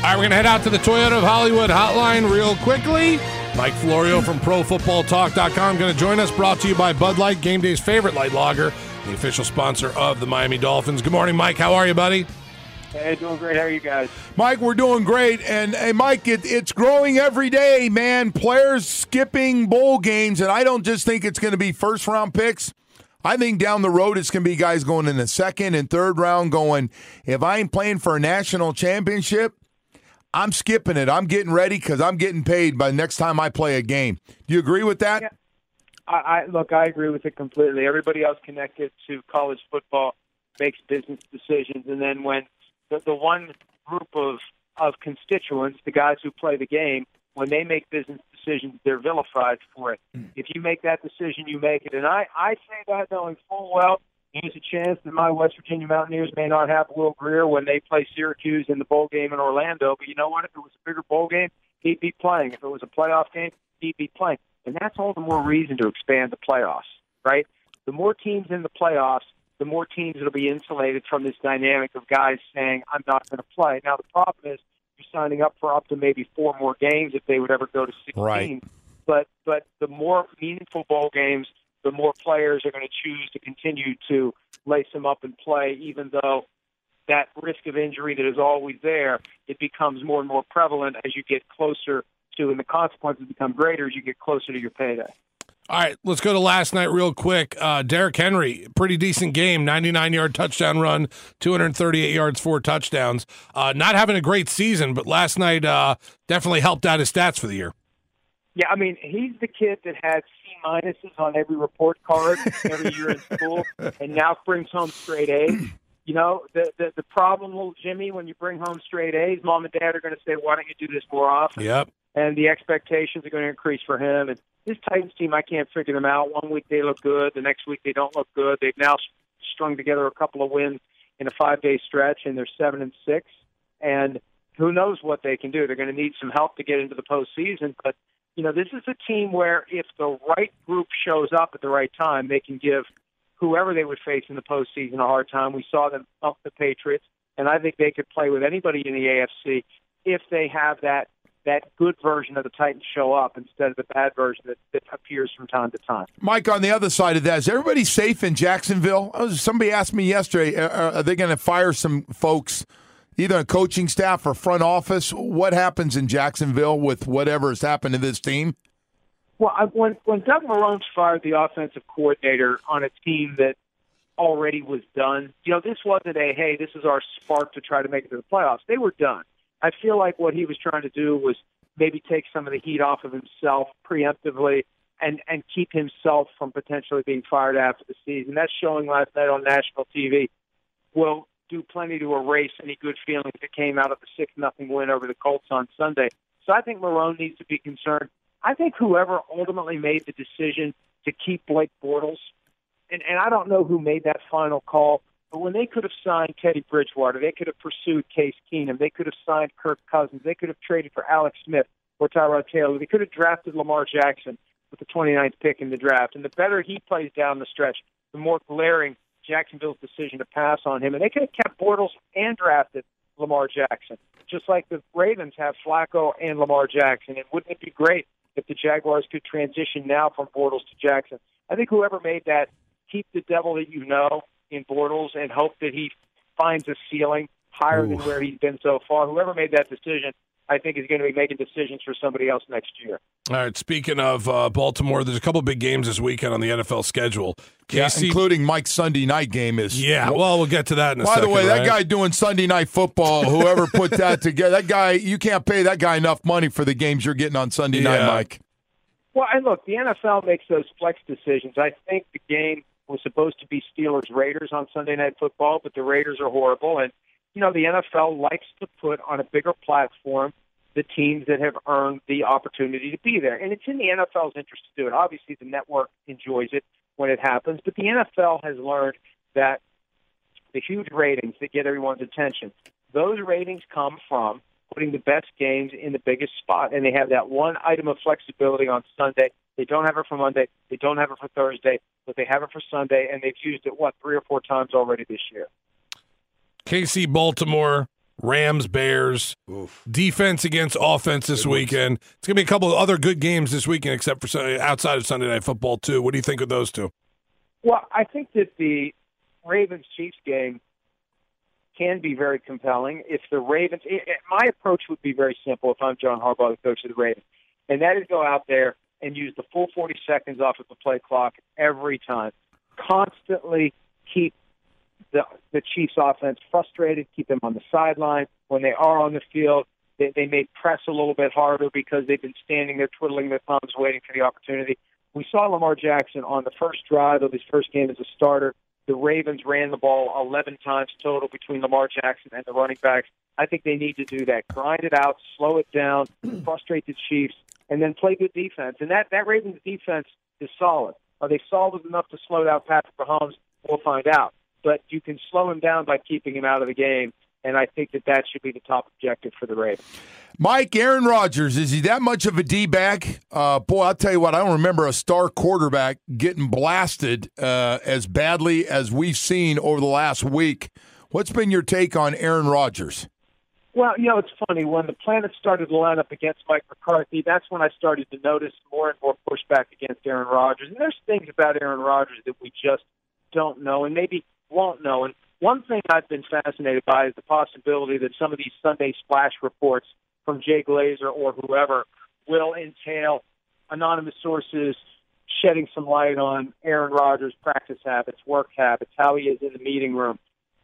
All right, we're going to head out to the Toyota of Hollywood hotline real quickly. Mike Florio from ProFootballTalk.com going to join us, brought to you by Bud Light, Game Day's favorite light lager, the official sponsor of the Miami Dolphins. Good morning, Mike. How are you, buddy? Hey, doing great. How are you guys? Mike, we're doing great. And, hey, Mike, it's growing every day, man. Players skipping bowl games, and I don't just think it's going to be first-round picks. I think down the road it's going to be guys going in the second and third round going, if I ain't playing for a national championship, I'm skipping it. I'm getting ready because I'm getting paid by the next time I play a game. Do you agree with that? Yeah. I agree with it completely. Everybody else connected to college football makes business decisions, and then when the one group of constituents, the guys who play the game, when they make business decisions, they're vilified for it. If you make that decision, you make it. And I say that knowing full well there's a chance that my West Virginia Mountaineers may not have Will Grier when they play Syracuse in the bowl game in Orlando. But you know what? If it was a bigger bowl game, he'd be playing. If it was a playoff game, he'd be playing. And that's all the more reason to expand the playoffs, right? The more teams in the playoffs, the more teams that will be insulated from this dynamic of guys saying, I'm not going to play. Now, the problem is you're signing up for up to maybe 4 more games if they would ever go to 16. Right. But the more meaningful bowl games, the more players are going to choose to continue to lace them up and play, even though that risk of injury that is always there, it becomes more and more prevalent as you get closer to, and the consequences become greater as you get closer to your payday. All right, let's go to last night real quick. Derrick Henry, pretty decent game, 99-yard touchdown run, 238 yards, 4 touchdowns. Not having a great season, but last night definitely helped out his stats for the year. Yeah, I mean, he's the kid that had C- on every report card every year in school, and now brings home straight A's. You know, the problem, little Jimmy, when you bring home straight A's, mom and dad are going to say, why don't you do this more often? Yep. And the expectations are going to increase for him. And this Titans team, I can't figure them out. One week they look good. The next week they don't look good. They've now strung together a couple of wins in a 5-day stretch, and they're 7-6. And who knows what they can do. They're going to need some help to get into the postseason. But, you know, this is a team where if the right group shows up at the right time, they can give whoever they would face in the postseason a hard time. We saw them up the Patriots, and I think they could play with anybody in the AFC if they have that good version of the Titans show up instead of the bad version that appears from time to time. Mike, on the other side of that, is everybody safe in Jacksonville? Somebody asked me yesterday, are they going to fire some folks, either on coaching staff or front office? What happens in Jacksonville with whatever has happened to this team? Well, when Doug Marrone fired the offensive coordinator on a team that already was done, you know, this wasn't hey, this is our spark to try to make it to the playoffs. They were done. I feel like what he was trying to do was maybe take some of the heat off of himself preemptively and keep himself from potentially being fired after the season. That's showing last night on national TV will do plenty to erase any good feelings that came out of the 6-0 win over the Colts on Sunday. So I think Marrone needs to be concerned. I think whoever ultimately made the decision to keep Blake Bortles, and I don't know who made that final call, but when they could have signed Teddy Bridgewater, they could have pursued Case Keenum, they could have signed Kirk Cousins, they could have traded for Alex Smith or Tyrod Taylor, they could have drafted Lamar Jackson with the 29th pick in the draft. And the better he plays down the stretch, the more glaring Jacksonville's decision to pass on him. And they could have kept Bortles and drafted Lamar Jackson, just like the Ravens have Flacco and Lamar Jackson. And wouldn't it be great if the Jaguars could transition now from Bortles to Jackson? I think whoever made that, keep the devil that you know in Bortles and hope that he finds a ceiling higher than where he's been so far. Whoever made that decision, I think, is going to be making decisions for somebody else next year. All right, speaking of Baltimore, there's a couple big games this weekend on the NFL schedule. KC, including Mike's Sunday night game is. Yeah, well, we'll get to that in a second. By the way, right? that guy doing Sunday night football, whoever put that together, that guy, you can't pay that guy enough money for the games you're getting on Sunday night, Mike. Well, and look, the NFL makes those flex decisions. I think the game was supposed to be Steelers-Raiders on Sunday Night Football, but the Raiders are horrible. And, you know, the NFL likes to put on a bigger platform the teams that have earned the opportunity to be there. And it's in the NFL's interest to do it. Obviously, the network enjoys it when it happens, but the NFL has learned that the huge ratings that get everyone's attention, those ratings come from putting the best games in the biggest spot. And they have that one item of flexibility on Sunday. They don't have it for Monday. They don't have it for Thursday, but they have it for Sunday, and they've used it, 3 or 4 times already this year. KC, Baltimore, Rams, Bears, defense against offense this weekend. It's going to be a couple of other good games this weekend, except for outside of Sunday Night Football, too. What do you think of those two? Well, I think that the Ravens-Chiefs game can be very compelling. If the Ravens, my approach would be very simple if I'm John Harbaugh, the coach of the Ravens, and that is go out there and use the full 40 seconds off of the play clock every time. Constantly keep the Chiefs offense frustrated, keep them on the sideline. When they are on the field, they may press a little bit harder because they've been standing there twiddling their thumbs waiting for the opportunity. We saw Lamar Jackson on the first drive of his first game as a starter. The Ravens ran the ball 11 times total between Lamar Jackson and the running backs. I think they need to do that. Grind it out, slow it down, frustrate the Chiefs, and then play good defense. And that Ravens defense is solid. Are they solid enough to slow down Patrick Mahomes? We'll find out. But you can slow him down by keeping him out of the game, and I think that should be the top objective for the Ravens. Mike, Aaron Rodgers, is he that much of a D-back? Boy, I'll tell you what, I don't remember a star quarterback getting blasted as badly as we've seen over the last week. What's been your take on Aaron Rodgers? Well, it's funny. When the planets started to line up against Mike McCarthy, that's when I started to notice more and more pushback against Aaron Rodgers. And there's things about Aaron Rodgers that we just don't know and maybe won't know. And one thing I've been fascinated by is the possibility that some of these Sunday splash reports from Jay Glazer or whoever will entail anonymous sources shedding some light on Aaron Rodgers' practice habits, work habits, how he is in the meeting room.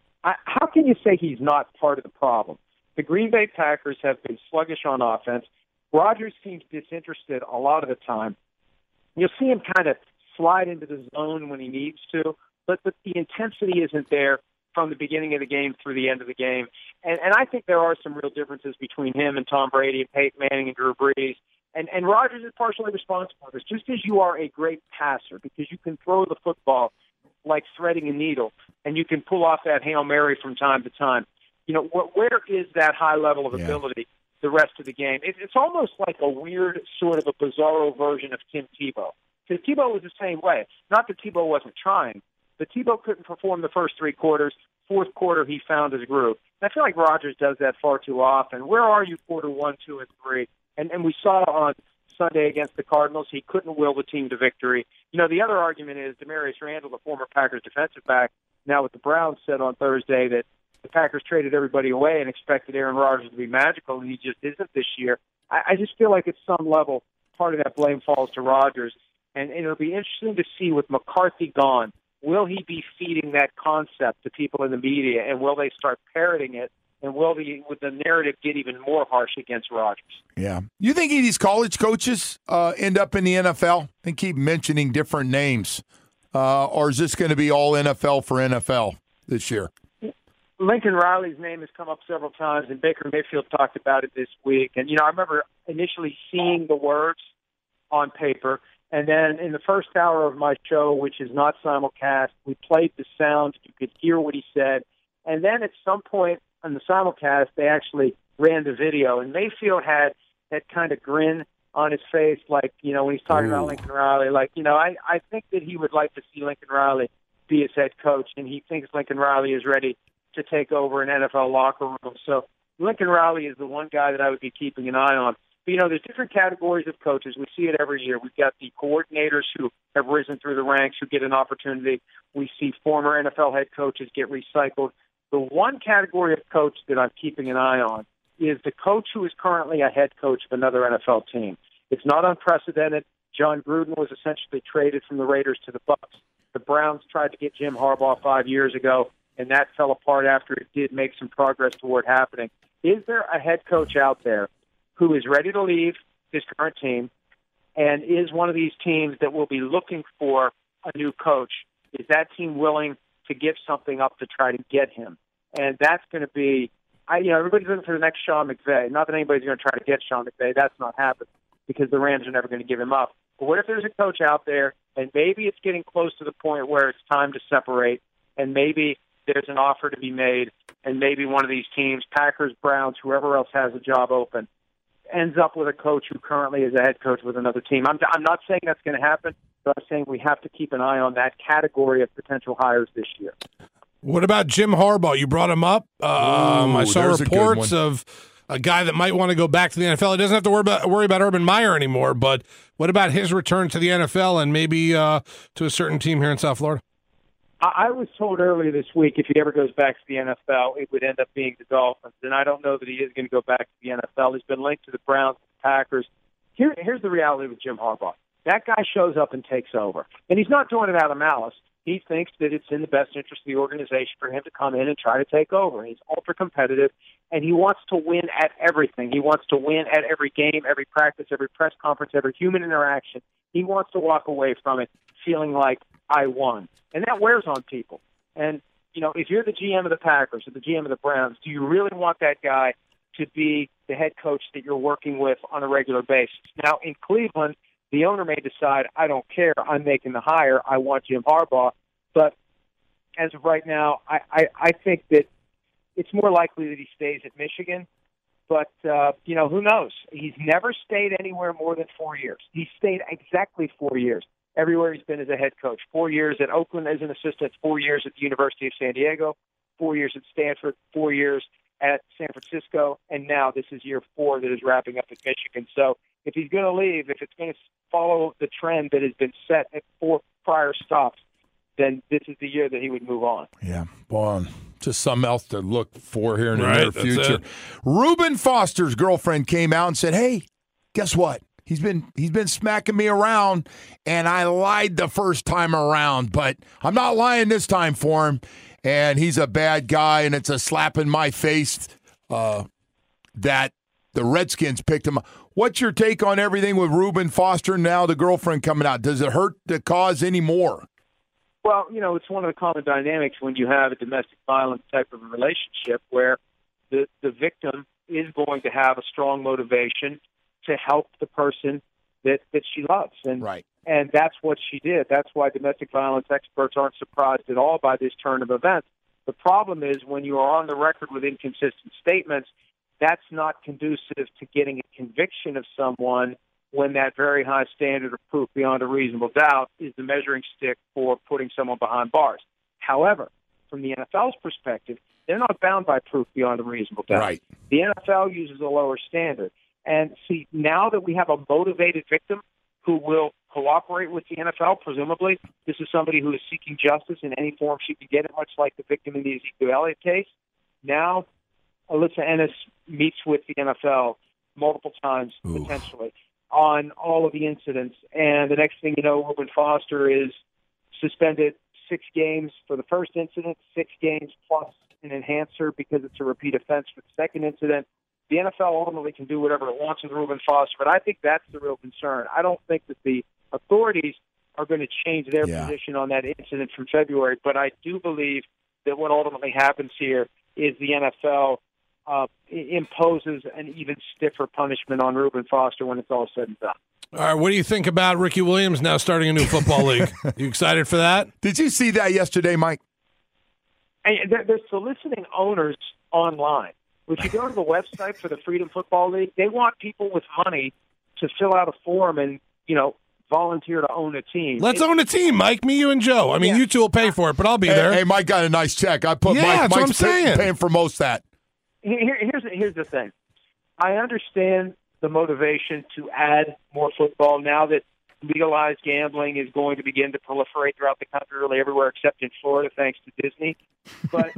How can you say he's not part of the problem? The Green Bay Packers have been sluggish on offense. Rodgers seems disinterested a lot of the time. You'll see him kind of slide into the zone when he needs to, but the intensity isn't there from the beginning of the game through the end of the game. And I think there are some real differences between him and Tom Brady and Peyton Manning and Drew Brees. And Rodgers is partially responsible for this. Just as you are a great passer because you can throw the football like threading a needle and you can pull off that Hail Mary from time to time, where is that high level of ability the rest of the game? It's almost like a weird sort of a bizarro version of Tim Tebow. Because Tebow was the same way. Not that Tebow wasn't trying, but Tebow couldn't perform the first three quarters. Fourth quarter, he found his groove. And I feel like Rodgers does that far too often. Where are you quarter 1, 2, and 3? And we saw on Sunday against the Cardinals, he couldn't will the team to victory. The other argument is Demarius Randall, the former Packers defensive back, now with the Browns, said on Thursday that the Packers traded everybody away and expected Aaron Rodgers to be magical, and he just isn't this year. I just feel like at some level, part of that blame falls to Rodgers. And it'll be interesting to see with McCarthy gone, will he be feeding that concept to people in the media, and will they start parroting it, and would the narrative get even more harsh against Rodgers? Yeah. You think these college coaches end up in the NFL and keep mentioning different names? Or is this going to be all NFL for NFL this year? Lincoln Riley's name has come up several times, and Baker Mayfield talked about it this week. And, I remember initially seeing the words on paper, and then in the first hour of my show, which is not simulcast, we played the sound. You could hear what he said. And then at some point on the simulcast, they actually ran the video, and Mayfield had that kind of grin on his face, like, when he's talking about Lincoln Riley, like, I think that he would like to see Lincoln Riley be his head coach, and he thinks Lincoln Riley is ready to take over an NFL locker room. So Lincoln Riley is the one guy that I would be keeping an eye on. But, there's different categories of coaches. We see it every year. We've got the coordinators who have risen through the ranks, who get an opportunity. We see former NFL head coaches get recycled. The one category of coach that I'm keeping an eye on is the coach who is currently a head coach of another NFL team. It's not unprecedented. John Gruden was essentially traded from the Raiders to the Bucs. The Browns tried to get Jim Harbaugh 5 years ago, and that fell apart after it did make some progress toward happening. Is there a head coach out there who is ready to leave his current team and is one of these teams that will be looking for a new coach? Is that team willing to give something up to try to get him? And that's going to be, everybody's looking for the next Sean McVay. Not that anybody's going to try to get Sean McVay. That's not happening because the Rams are never going to give him up. But what if there's a coach out there and maybe it's getting close to the point where it's time to separate, and maybe there's an offer to be made, and maybe one of these teams, Packers, Browns, whoever else has a job open, ends up with a coach who currently is a head coach with another team. I'm not saying that's going to happen, but I'm saying we have to keep an eye on that category of potential hires this year. What about Jim Harbaugh? You brought him up. I saw there's a good reports one. of a guy that might want to go back to the NFL. He doesn't have to worry about Urban Meyer anymore, but what about his return to the NFL and maybe to a certain team here in South Florida? I was told earlier this week if he ever goes back to the NFL, it would end up being the Dolphins. And I don't know that he is going to go back to the NFL. He's been linked to the Browns, the Packers. Here's the reality with Jim Harbaugh. That guy shows up and takes over. And he's not doing it out of malice. He thinks that it's in the best interest of the organization for him to come in and try to take over. He's ultra competitive, and he wants to win at everything. He wants to win at every game, every practice, every press conference, every human interaction. He wants to walk away from it feeling like, I won. And that wears on people. And, if you're the GM of the Packers or the GM of the Browns, do you really want that guy to be the head coach that you're working with on a regular basis? Now, in Cleveland, the owner may decide, I don't care, I'm making the hire, I want Jim Harbaugh. But as of right now, I think that it's more likely that he stays at Michigan. But, who knows? He's never stayed anywhere more than 4 years. He stayed exactly 4 years. Everywhere he's been as a head coach. 4 years at Oakland as an assistant, 4 years at the University of San Diego, 4 years at Stanford, 4 years at San Francisco, and now this is year 4 that is wrapping up at Michigan. So if he's going to leave, if it's going to follow the trend that has been set at 4 prior stops, then this is the year that he would move on. Yeah, well, just something else to look for here in the Right, near that's future. it. Reuben Foster's girlfriend came out and said, hey, guess what? He's been smacking me around, and I lied the first time around, but I'm not lying this time for him, and he's a bad guy, and it's a slap in my face that the Redskins picked him up. What's your take on everything with Reuben Foster and now the girlfriend coming out? Does it hurt the cause anymore? Well, it's one of the common dynamics when you have a domestic violence type of a relationship where the victim is going to have a strong motivation to help the person that she loves. And, right. And that's what she did. That's why domestic violence experts aren't surprised at all by this turn of events. The problem is when you are on the record with inconsistent statements, that's not conducive to getting a conviction of someone when that very high standard of proof beyond a reasonable doubt is the measuring stick for putting someone behind bars. However, from the NFL's perspective, they're not bound by proof beyond a reasonable doubt. Right. The NFL uses a lower standard. And see, now that we have a motivated victim who will cooperate with the NFL, presumably, this is somebody who is seeking justice in any form she can get it, much like the victim in the Ezekiel Elliott case. Now, Alyssa Ennis meets with the NFL multiple times, potentially, on all of the incidents. And the next thing you know, Reuben Foster is suspended 6 games for the first incident, 6 games plus an enhancer because it's a repeat offense for the second incident. The NFL ultimately can do whatever it wants with Reuben Foster, but I think that's the real concern. I don't think that the authorities are going to change their position on that incident from February, but I do believe that what ultimately happens here is the NFL imposes an even stiffer punishment on Reuben Foster when it's all said and done. All right, what do you think about Ricky Williams now starting a new football league? You excited for that? Did you see that yesterday, Mike? And they're soliciting owners online. If you go to the website for the Freedom Football League, they want people with money to fill out a form and, volunteer to own a team. Let's own a team, Mike, me, you, and Joe. I mean, you two will pay for it, but I'll be there. Hey, Mike got a nice check. I put that's what I'm saying. Paying for most of that. Here's the thing. I understand the motivation to add more football now that legalized gambling is going to begin to proliferate throughout the country, really everywhere except in Florida, thanks to Disney. But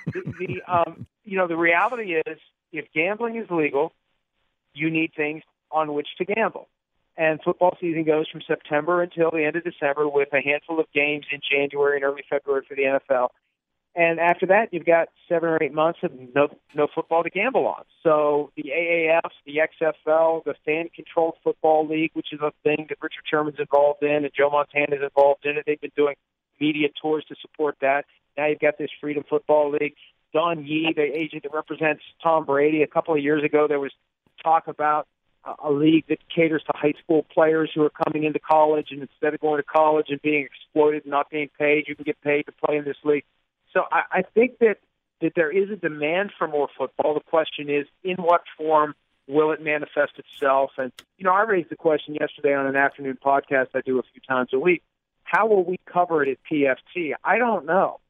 the reality is, if gambling is legal, you need things on which to gamble. And football season goes from September until the end of December with a handful of games in January and early February for the NFL. And after that, you've got 7 or 8 months of no football to gamble on. So the AAF, the XFL, the Fan-Controlled Football League, which is a thing that Richard Sherman's involved in and Joe Montana's involved in it. They've been doing media tours to support that. Now you've got this Freedom Football League. Don Yee, the agent that represents Tom Brady, a couple of years ago there was talk about a league that caters to high school players who are coming into college, and instead of going to college and being exploited and not being paid, you can get paid to play in this league. So I think that there is a demand for more football. The question is, in what form will it manifest itself? And, I raised the question yesterday on an afternoon podcast I do a few times a week. How will we cover it at PFT? I don't know.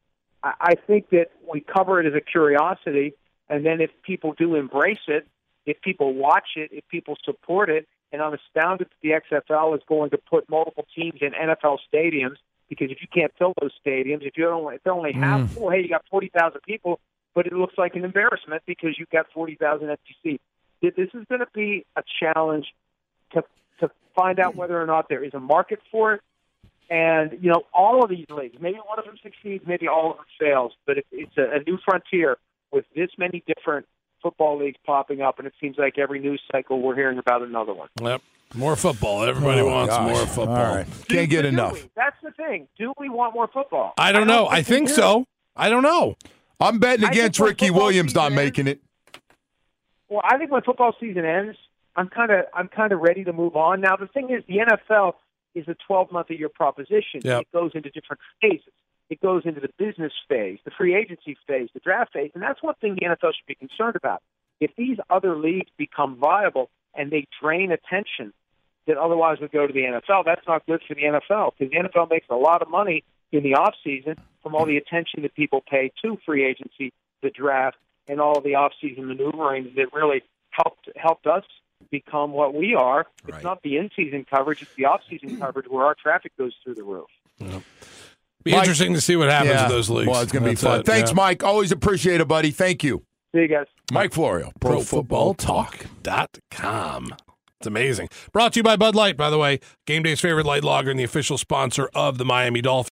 I think that we cover it as a curiosity, and then if people do embrace it, if people watch it, if people support it, and I'm astounded that the XFL is going to put multiple teams in NFL stadiums, because if you can't fill those stadiums, if they're only half full, hey, you got 40,000 people, but it looks like an embarrassment because you've got 40,000 empty seats. This is going to be a challenge to find out whether or not there is a market for it. And, all of these leagues, maybe one of them succeeds, maybe all of them fails, but it's a new frontier with this many different football leagues popping up, and it seems like every news cycle we're hearing about another one. Yep. More football. Everybody wants more football. All right. Can't get enough. That's the thing. Do we want more football? I don't know. I think so. I don't know. I'm betting against Ricky Williams not making it. Well, I think when football season ends, I'm kind of ready to move on. Now, the thing is, the NFL is a 12-month-a-year proposition. Yep. It goes into different phases. It goes into the business phase, the free agency phase, the draft phase, and that's one thing the NFL should be concerned about. If these other leagues become viable and they drain attention that otherwise would go to the NFL, that's not good for the NFL, because the NFL makes a lot of money in the off-season from all the attention that people pay to free agency, the draft, and all of the off-season maneuverings that really helped us become what we are. It's Right. not the in-season coverage, it's the off-season coverage where our traffic goes through the roof. Yep. Be interesting to see what happens with those leagues. Well, it's going to be fun. Thanks, Mike. Always appreciate it, buddy. Thank you. See you guys. Mike Florio, ProFootballTalk.com. It's amazing. Brought to you by Bud Light, by the way. Game Day's favorite light lager and the official sponsor of the Miami Dolphins.